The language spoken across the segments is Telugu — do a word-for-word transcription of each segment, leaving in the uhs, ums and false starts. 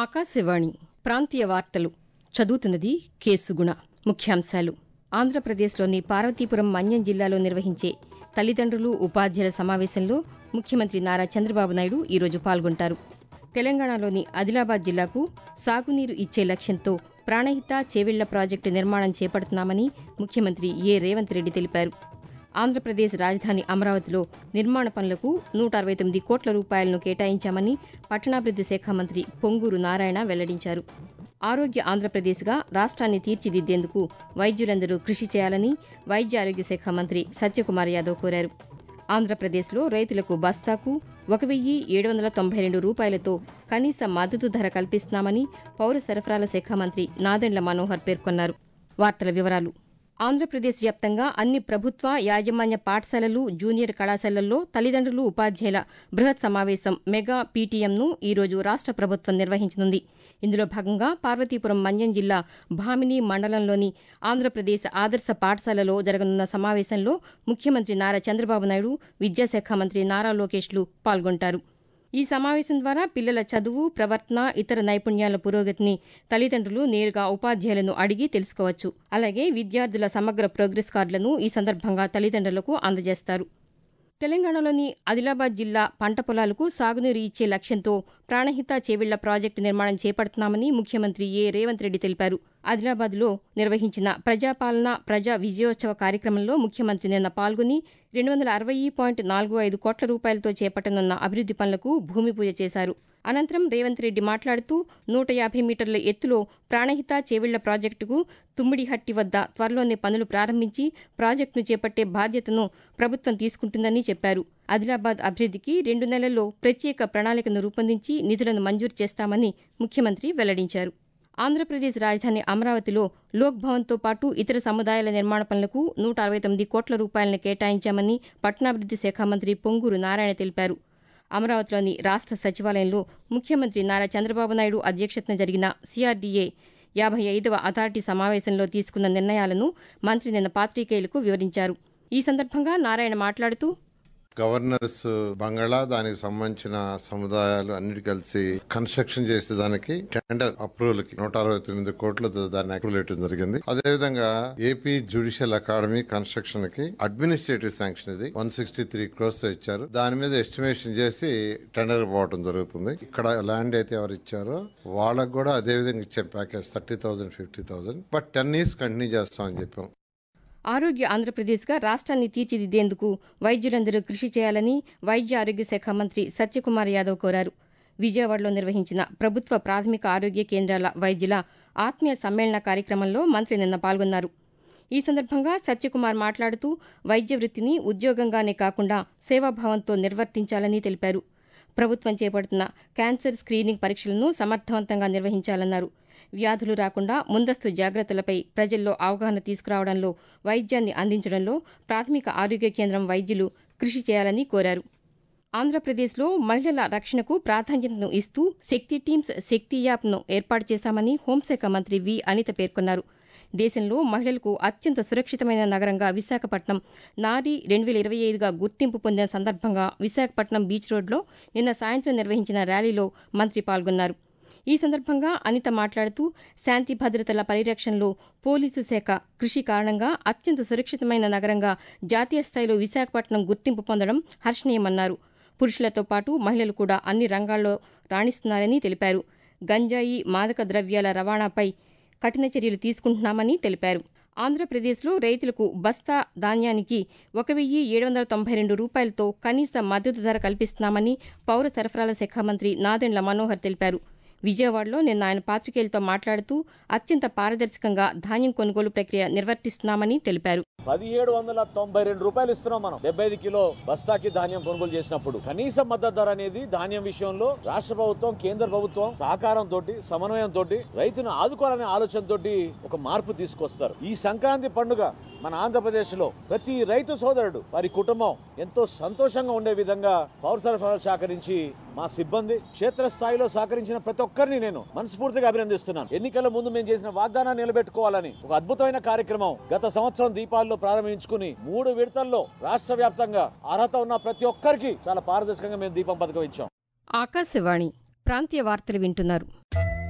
ఆకాశవాణి ప్రాంతీయ వార్తలు చదువుతున్నది కేసుగుణ. ముఖ్యాంశాలు. ఆంధ్రప్రదేశ్లోని పార్వతీపురం మన్యం జిల్లాలో నిర్వహించే తల్లిదండ్రులు ఉపాధ్యాయుల సమావేశంలో ముఖ్యమంత్రి నారా చంద్రబాబు నాయుడు ఈరోజు పాల్గొంటారు. తెలంగాణలోని ఆదిలాబాద్ జిల్లాకు సాగునీరు ఇచ్చే లక్ష్యంతో ప్రాణహిత చేవెళ్ల ప్రాజెక్టు నిర్మాణం చేపడుతున్నామని ముఖ్యమంత్రి ఏ రేవంత్ రెడ్డి తెలిపారు. ఆంధ్రప్రదేశ్ రాజధాని అమరావతిలో నిర్మాణ పనులకు నూట అరవై తొమ్మిది కోట్ల రూపాయలను కేటాయించామని పట్టణాభివృద్ది శాఖ మంత్రి పొంగూరు నారాయణ వెల్లడించారు. ఆరోగ్య ఆంధ్రప్రదేశ్గా రాష్ట్రాన్ని తీర్చిదిద్దేందుకు వైద్యులందరూ కృషి చేయాలని వైద్య ఆరోగ్య శాఖ మంత్రి సత్యకుమార్ యాదవ్ కోరారు. ఆంధ్రప్రదేశ్లో రైతులకు బస్తాకు ఒక వెయ్యి ఏడు వందల తొంభై రెండు రూపాయలతో కనీస మద్దతు ధర కల్పిస్తున్నామని పౌర సరఫరాల శాఖ మంత్రి నాదెండ్ల మనోహర్ పేర్కొన్నారు. వార్తల వివరాలు. ఆంధ్రప్రదేశ్ వ్యాప్తంగా అన్ని ప్రభుత్వ యాజమాన్య పాఠశాలలు, జూనియర్ కళాశాలల్లో తల్లిదండ్రులు ఉపాధ్యాయుల బృహత్ సమావేశం మెగా పీటీఎంను ఈరోజు రాష్ట్ర ప్రభుత్వం నిర్వహించనుంది. ఇందులో భాగంగా పార్వతీపురం మన్యం జిల్లా భామిని మండలంలోని ఆంధ్రప్రదేశ్ ఆదర్శ పాఠశాలలో జరగనున్న సమావేశంలో ముఖ్యమంత్రి నారా చంద్రబాబు నాయుడు, విద్యాశాఖ మంత్రి నారా లోకేష్లు పాల్గొంటారు. ఈ సమావేశం ద్వారా పిల్లల చదువు, ప్రవర్తన, ఇతర నైపుణ్యాల పురోగతిని తల్లిదండ్రులు నేరుగా ఉపాధ్యాయులను అడిగి తెలుసుకోవచ్చు. అలాగే విద్యార్థుల సమగ్ర ప్రోగ్రెస్ కార్డులను ఈ సందర్భంగా తల్లిదండ్రులకు అందజేస్తారు. తెలంగాణలోని ఆదిలాబాద్ జిల్లా పంట పొలాలకు సాగునీరు ఇచ్చే లక్ష్యంతో ప్రాణహిత చేవెళ్ల ప్రాజెక్టు నిర్మాణం చేపడుతున్నామని ముఖ్యమంత్రి ఏ రేవంత్ రెడ్డి తెలిపారు. ఆదిలాబాద్లో నిర్వహించిన ప్రజాపాలన ప్రజా విజయోత్సవ కార్యక్రమంలో ముఖ్యమంత్రి నిన్న పాల్గొని రెండు వందల అరవై పాయింట్ నాలుగు ఐదు కోట్ల రూపాయలతో చేపట్టనున్న అభివృద్ది పనులకు భూమి పూజ చేశారు. అనంతరం రేవంత్ రెడ్డి మాట్లాడుతూ నూట యాభై మీటర్ల ఎత్తులో ప్రాణహిత చేవెళ్ల ప్రాజెక్టుకు తుమ్మిడిహట్టి వద్ద త్వరలోనే పనులు ప్రారంభించి ప్రాజెక్టును చేపట్టే బాధ్యతను ప్రభుత్వం తీసుకుంటుందని చెప్పారు. ఆదిలాబాద్ అభివృద్దికి రెండు నెలల్లో ప్రత్యేక ప్రణాళికను రూపొందించి నిధులను మంజూరు చేస్తామని ముఖ్యమంత్రి వెల్లడించారు. ఆంధ్రప్రదేశ్ రాజధాని అమరావతిలో లోక్ భవన్తో పాటు ఇతర సముదాయాల నిర్మాణ పనులకు నూట అరవై తొమ్మిది కోట్ల రూపాయలను కేటాయించామని పట్టణాభివృద్ది శాఖ మంత్రి పొంగూరు నారాయణ తెలిపారు. అమరావతిలోని రాష్ట్ర సచివాలయంలో ముఖ్యమంత్రి నారా చంద్రబాబు నాయుడు అధ్యక్షతన జరిగిన సీఆర్డీఏ యాభై ఐదవ అథారిటీ సమావేశంలో తీసుకున్న నిర్ణయాలను మంత్రి నిన్న పాత్రికేయులకు వివరించారు. ఈ సందర్భంగా నారాయణ మాట్లాడుతూ గవర్నర్స్ బంగాళా, దానికి సంబంధించిన సముదాయాలు అన్నిటి కలిసి కన్స్ట్రక్షన్ చేసే దానికి టెండర్ అప్రూవల్ కి నూట అరవై తొమ్మిది కోట్లు దాన్ని అప్రూవల్ ఇవ్వడం జరిగింది. అదేవిధంగా ఏపీ జ్యుడిషియల్ అకాడమీ కన్స్ట్రక్షన్ కి అడ్మినిస్ట్రేటివ్ శాంక్షన్ ఇది వన్ సిక్స్టీ త్రీ క్రోర్స్ ఇచ్చారు. దాని మీద ఎస్టిమేషన్ చేసి టెండర్ పోవడం జరుగుతుంది. ఇక్కడ ల్యాండ్ అయితే ఎవరు ఇచ్చారో వాళ్ళకు కూడా అదే విధంగా ఇచ్చే package thirty thousand fifty thousand but ten years continue చేస్తామని చెప్పాం. ఆరోగ్య ఆంధ్రప్రదేశ్గా రాష్ట్రాన్ని తీర్చిదిద్దేందుకు వైద్యులందరూ కృషి చేయాలని వైద్య ఆరోగ్య శాఖ మంత్రి సత్యకుమార్ యాదవ్ కోరారు. విజయవాడలో నిర్వహించిన ప్రభుత్వ ప్రాథమిక ఆరోగ్య కేంద్రాల వైద్యుల ఆత్మీయ సమ్మేళన కార్యక్రమంలో మంత్రి నిన్న పాల్గొన్నారు. ఈ సందర్భంగా సత్యకుమార్ మాట్లాడుతూ వైద్య వృత్తిని ఉద్యోగంగానే కాకుండా సేవాభావంతో నిర్వర్తించాలని తెలిపారు. ప్రభుత్వం చేపడుతున్న క్యాన్సర్ స్క్రీనింగ్ పరీక్షలను సమర్థవంతంగా నిర్వహించాలన్నారు. వ్యాధులు రాకుండా ముందస్తు జాగ్రత్తలపై ప్రజల్లో అవగాహన తీసుకురావడంలో, వైద్యాన్ని అందించడంలో ప్రాథమిక ఆరోగ్య కేంద్రం వైద్యులు కృషి చేయాలని కోరారు. ఆంధ్రప్రదేశ్లో మహిళల రక్షణకు ప్రాధాన్యతను ఇస్తూ శక్తి టీమ్స్, శక్తి యాప్ను ఏర్పాటు చేశామని హోంశాఖ మంత్రి వి అనిత పేర్కొన్నారు. దేశంలో మహిళలకు అత్యంత సురక్షితమైన నగరంగా విశాఖపట్నం నారీ రెండు వేల ఇరవై ఐదుగా గుర్తింపు పొందిన సందర్భంగా విశాఖపట్నం బీచ్ రోడ్లో నిన్న సాయంత్రం నిర్వహించిన ర్యాలీలో మంత్రి పాల్గొన్నారు. ఈ సందర్భంగా అనిత మాట్లాడుతూ శాంతి భద్రతల పరిరక్షణలో పోలీసు శాఖ కృషి కారణంగా అత్యంత సురక్షితమైన నగరంగా జాతీయ స్థాయిలో విశాఖపట్నం గుర్తింపు పొందడం హర్షణీయమన్నారు. పురుషులతో పాటు మహిళలు కూడా అన్ని రంగాల్లో రాణిస్తున్నారని తెలిపారు. గంజాయి, మాదక ద్రవ్యాల రవాణాపై కఠిన చర్యలు తీసుకుంటున్నామని తెలిపారు. ఆంధ్రప్రదేశ్లో రైతులకు బస్తా ధాన్యానికి ఒక వెయ్యి ఏడు వందల తొంభై రెండు రూపాయలతో కనీస మద్దతు ధర కల్పిస్తున్నామని పౌర సరఫరాల శాఖ మంత్రి నాదెండ్ల మనోహర్ తెలిపారు. విజయవాడలో నిన్న ఆయన పాత్రికేయులతో మాట్లాడుతూ అత్యంత పారదర్శకంగా ధాన్యం కొనుగోలు ప్రక్రియ నిర్వర్తిస్తున్నామని తెలిపారు. పదిహేడు వందల తొంభై రెండు రూపాయలు ఇస్తున్నాం మనం డెబ్బై ఐదు కిలో బస్తాకి ధాన్యం కొనుగోలు చేసినప్పుడు. కనీస మద్దతు ధర అనేది ధాన్యం విషయంలో రాష్ట్ర ప్రభుత్వం, కేంద్ర ప్రభుత్వం సహకారంతో, సమన్వయంతో రైతును ఆదుకోవాలనే ఆలోచనతో ఒక మార్పు తీసుకొస్తారు. ఈ సంక్రాంతి పండుగ మన ఆంధ్రప్రదేశ్ లో ప్రతి రైతు సోదరుడు, వారి కుటుంబం ఎంతో సంతోషంగా ఉండే విధంగా పౌర సరఫరాల శాఖ నుంచి మా సిబ్బంది, క్షేత్రస్థాయిలో సహకరించిన ప్రతి ఒక్కరిని నేను మనస్ఫూర్తిగా అభినందిస్తున్నాను. ఎన్నికల ముందు మేము చేసిన వాగ్దానాన్ని నిలబెట్టుకోవాలని ఒక అద్భుతమైన కార్యక్రమం గత సంవత్సరం దీపాల్లో ప్రారంభించుకుని మూడు విడతల్లో రాష్ట్ర వ్యాప్తంగా అర్హత ఉన్న ప్రతి ఒక్కరికి చాలా పారదర్శకంగా మేము దీపం పథకం ఇచ్చాం. ఆకాశవాణి ప్రాంతీయ వార్తలు వింటున్నారు.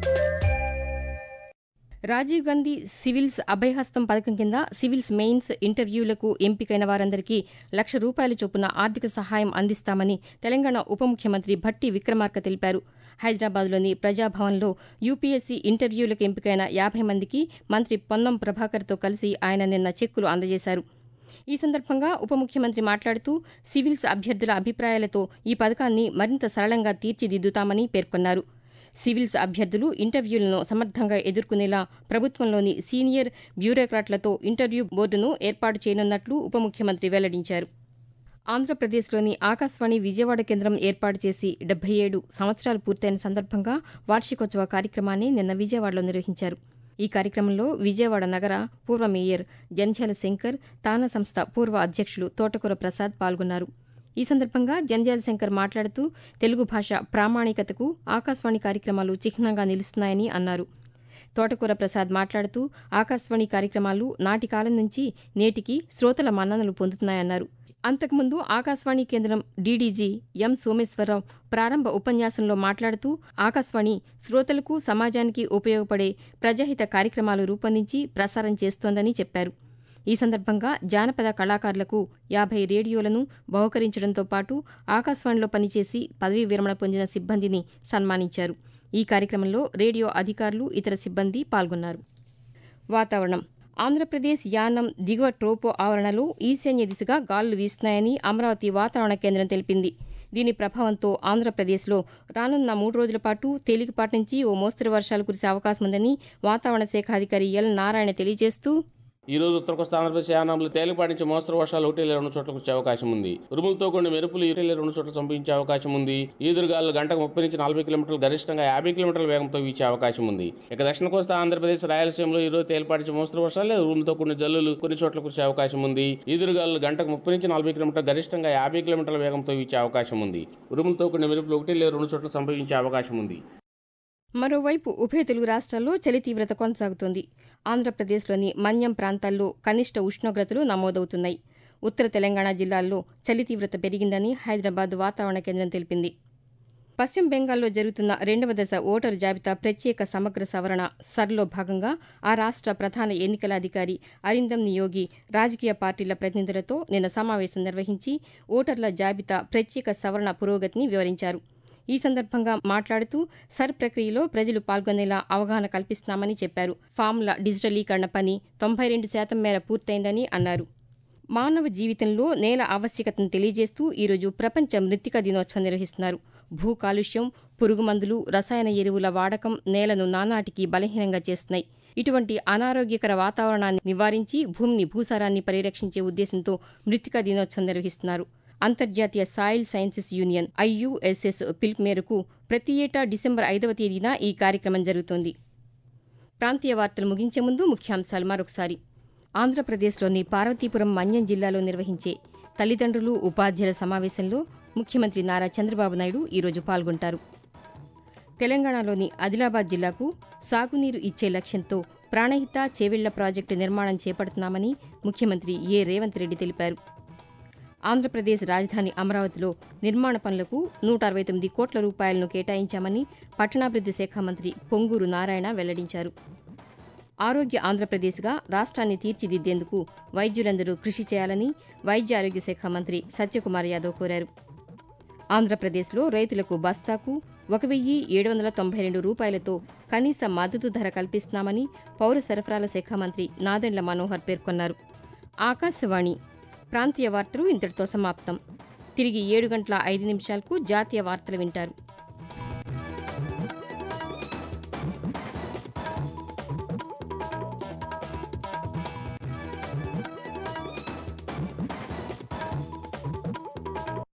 రాజీవ్ గాంధీ సివిల్స్ అభయహస్తం పథకం కింద సివిల్స్ మెయిన్స్ ఇంటర్వ్యూలకు ఎంపికైన వారందరికీ లక్ష రూపాయల చొప్పున ఆర్థిక సహాయం అందిస్తామని తెలంగాణ ఉప ముఖ్యమంత్రి భట్టి విక్రమార్క తెలిపారు. హైదరాబాద్లోని ప్రజాభవన్లో యూపీఎస్సీ ఇంటర్వ్యూలకు ఎంపికైన యాభై మందికి మంత్రి పొన్నం ప్రభాకర్తో కలిసి ఆయన నిన్న చెక్కులు అందజేశారు. ఈ సందర్భంగా ఉప ముఖ్యమంత్రి మాట్లాడుతూ సివిల్స్ అభ్యర్థుల అభిప్రాయాలతో ఈ పథకాన్ని మరింత సరళంగా తీర్చిదిద్దుతామని పేర్కొన్నారు. సివిల్స్ అభ్యర్థులు ఇంటర్వ్యూలను సమర్థంగా ఎదుర్కొనేలా ప్రభుత్వంలోని సీనియర్ బ్యూరోక్రాట్లతో ఇంటర్వ్యూ బోర్డును ఏర్పాటు చేయనున్నట్లు ఉప ముఖ్యమంత్రి వెల్లడించారు. ఆంధ్రప్రదేశ్లోని ఆకాశవాణి విజయవాడ కేంద్రం ఏర్పాటు చేసి డెబ్బై ఏడు సంవత్సరాలు పూర్తయిన సందర్భంగా వార్షికోత్సవ కార్యక్రమాన్ని నిన్న విజయవాడలో నిర్వహించారు. ఈ కార్యక్రమంలో విజయవాడ నగర పూర్వ మేయర్ జంధ్యాల శంకర్, తానా సంస్థ పూర్వ అధ్యక్షులు తోటకూర ప్రసాద్ పాల్గొన్నారు. ఈ సందర్భంగా జంధ్యాల శంకర్ మాట్లాడుతూ తెలుగు భాష ప్రామాణికతకు ఆకాశవాణి కార్యక్రమాలు చిహ్నంగా నిలుస్తున్నాయని అన్నారు. తోటకూర ప్రసాద్ మాట్లాడుతూ ఆకాశవాణి కార్యక్రమాలు నాటి కాలం నుంచి నేటికి శ్రోతల మన్ననలు పొందుతున్నాయన్నారు. అంతకుముందు ఆకాశవాణి కేంద్రం డీడీజీ ఎం సోమేశ్వరరావు ప్రారంభ ఉపన్యాసంలో మాట్లాడుతూ ఆకాశవాణి శ్రోతలకు సమాజానికి ఉపయోగపడే ప్రజాహిత కార్యక్రమాలు రూపొందించి ప్రసారం చేస్తోందని చెప్పారు. ఈ సందర్భంగా జానపద కళాకారులకు యాభై రేడియోలను బహుకరించడంతో పాటు ఆకాశవాణిలో పనిచేసి పదవీ విరమణ పొందిన సిబ్బందిని సన్మానించారు. ఈ కార్యక్రమంలో రేడియో అధికారులు, ఇతర సిబ్బంది పాల్గొన్నారు. వాతావరణం. ఆంధ్రప్రదేశ్ యానం దిగువ ట్రోపో ఆవరణలో ఈశాన్య దిశగా గాలులు వీస్తున్నాయని అమరావతి వాతావరణ కేంద్రం తెలిపింది. దీని ప్రభావంతో ఆంధ్రప్రదేశ్లో రానున్న మూడు రోజుల పాటు తేలికపాటి నుంచి ఓ మోస్తరు వర్షాలు కురిసే అవకాశం ఉందని వాతావరణ శాఖ అధికారి ఎల్ నారాయణ తెలియజేస్తూ, ఈ రోజు ఉత్తర కోస్తా ఆంధ్రప్రదేశ్ యానాంలో తేలికపాటి నుంచి మోస్తరు వర్షాలు ఒకటి లేదా రెండు చోట్ల కురిసే అవకాశం ఉంది. ఉరుములతో కొన్ని మెరుపులు ఒకటి లేదా రెండు చోట్ల సంభవించే అవకాశం ఉంది. ఈదురుగాలు గంటకు ముప్పై నుంచి నలభై కిలోమీటర్లు, గరిష్టంగా యాభై కిలోమీటర్ల వేగంతో వీచే అవకాశం ఉంది. ఇక దక్షిణ కోస్తా ఆంధ్రప్రదేశ్, రాయలసీమలో ఈ రోజు తేలికపాటి నుంచి మోస్తరు వర్షాలు లేదా ఉరుములతో కొన్ని జల్లులు కొన్ని చోట్ల కురిసే అవకాశం ఉంది. ఈదురుగాలు గంటకు ముప్పై నుంచి నలభై కిలోమీటర్లు, గరిష్టంగా యాభై కిలోమీటర్ల వేగంతో వీచే అవకాశం ఉంది. ఉరుములతో కొన్ని మెరుపులు ఒకటి లేదా రెండు చోట్ల సంభవించే అవకాశం ఉంది. మరోవైపు ఉభయ తెలుగు రాష్ట్రాల్లో చలి తీవ్రత కొనసాగుతోంది. ఆంధ్రప్రదేశ్లోని మన్యం ప్రాంతాల్లో కనిష్ట ఉష్ణోగ్రతలు నమోదవుతున్నాయి. ఉత్తర తెలంగాణ జిల్లాల్లో చలి తీవ్రత పెరిగిందని హైదరాబాద్ వాతావరణ కేంద్రం తెలిపింది. పశ్చిమ బెంగాల్లో జరుగుతున్న రెండవ దశ ఓటరు జాబితా ప్రత్యేక సమగ్ర సవరణ సర్లో భాగంగా ఆ రాష్ట్ర ప్రధాన ఎన్నికల అధికారి అరిందమ్ నియోగి రాజకీయ పార్టీల ప్రతినిధులతో నిన్న సమావేశం నిర్వహించి ఓటర్ల జాబితా ప్రత్యేక సవరణ పురోగతిని వివరించారు. ఈ సందర్భంగా మాట్లాడుతూ సర్ ప్రక్రియలో ప్రజలు పాల్గొనేలా అవగాహన కల్పిస్తున్నామని చెప్పారు. ఫామ్ల డిజిటలీకరణ పని తొంభై రెండు శాతం మేర పూర్తయిందని అన్నారు. మానవ జీవితంలో నేల ఆవశ్యకతను తెలియజేస్తూ ఈరోజు ప్రపంచ మృత్తికా దినోత్సవం నిర్వహిస్తున్నారు. భూ కాలుష్యం, పురుగుమందులు, రసాయన ఎరువుల వాడకం నేలను నానాటికి బలహీనంగా చేస్తున్నాయి. ఇటువంటి అనారోగ్యకర వాతావరణాన్ని నివారించి భూమిని, భూసారాన్ని పరిరక్షించే ఉద్దేశంతో మృత్తికా దినోత్సవం నిర్వహిస్తున్నారు. అంతర్జాతీయ సాయిల్ సైన్సెస్ యూనియన్ ఐయుఎస్ఎస్ పిలుపు మేరకు ప్రతి ఏటా డిసెంబర్ ఐదవ తేదీన ఈ కార్యక్రమం జరుగుతోంది. ప్రాంతీయ వార్తలు ముగించే ముందు ముఖ్యాంశాలు మరొకసారి. ఆంధ్రప్రదేశ్లోని పార్వతీపురం మన్యం జిల్లాలో నిర్వహించే తల్లిదండ్రులు, ఉపాధ్యాయుల సమావేశంలో ముఖ్యమంత్రి నారా చంద్రబాబు నాయుడు ఈరోజు పాల్గొంటారు. తెలంగాణలోని ఆదిలాబాద్ జిల్లాకు సాగునీరు ఇచ్చే లక్ష్యంతో ప్రాణహిత చేవెళ్ల ప్రాజెక్టు నిర్మాణం చేపడుతున్నామని ముఖ్యమంత్రి ఏ రేవంత్ రెడ్డి తెలిపారు. ఆంధ్రప్రదేశ్ రాజధాని అమరావతిలో నిర్మాణ పనులకు నూట అరవై తొమ్మిది కోట్ల రూపాయలను కేటాయించామని పట్టణాభివృద్ది శాఖ మంత్రి పొంగూరు నారాయణ వెల్లడించారు. ఆరోగ్య ఆంధ్రప్రదేశ్గా రాష్ట్రాన్ని తీర్చిదిద్దేందుకు వైద్యులందరూ కృషి చేయాలని వైద్య ఆరోగ్య శాఖ మంత్రి సత్యకుమార్ యాదవ్ కోరారు. ఆంధ్రప్రదేశ్లో రైతులకు బస్తాకు ఒక వెయ్యి ఏడు వందల తొంభై రెండు రూపాయలతో కనీస మద్దతు ధర కల్పిస్తున్నామని పౌర సరఫరాల శాఖ మంత్రి నాదెండ్ల మనోహర్ పేర్కొన్నారు. ఆకాశవాణి ప్రాంతీయ వార్తలు ఇంతటితో సమాప్తం. తిరిగి ఏడు గంటల ఐదు నిమిషాలకు జాతీయ వార్తలు వింటారు.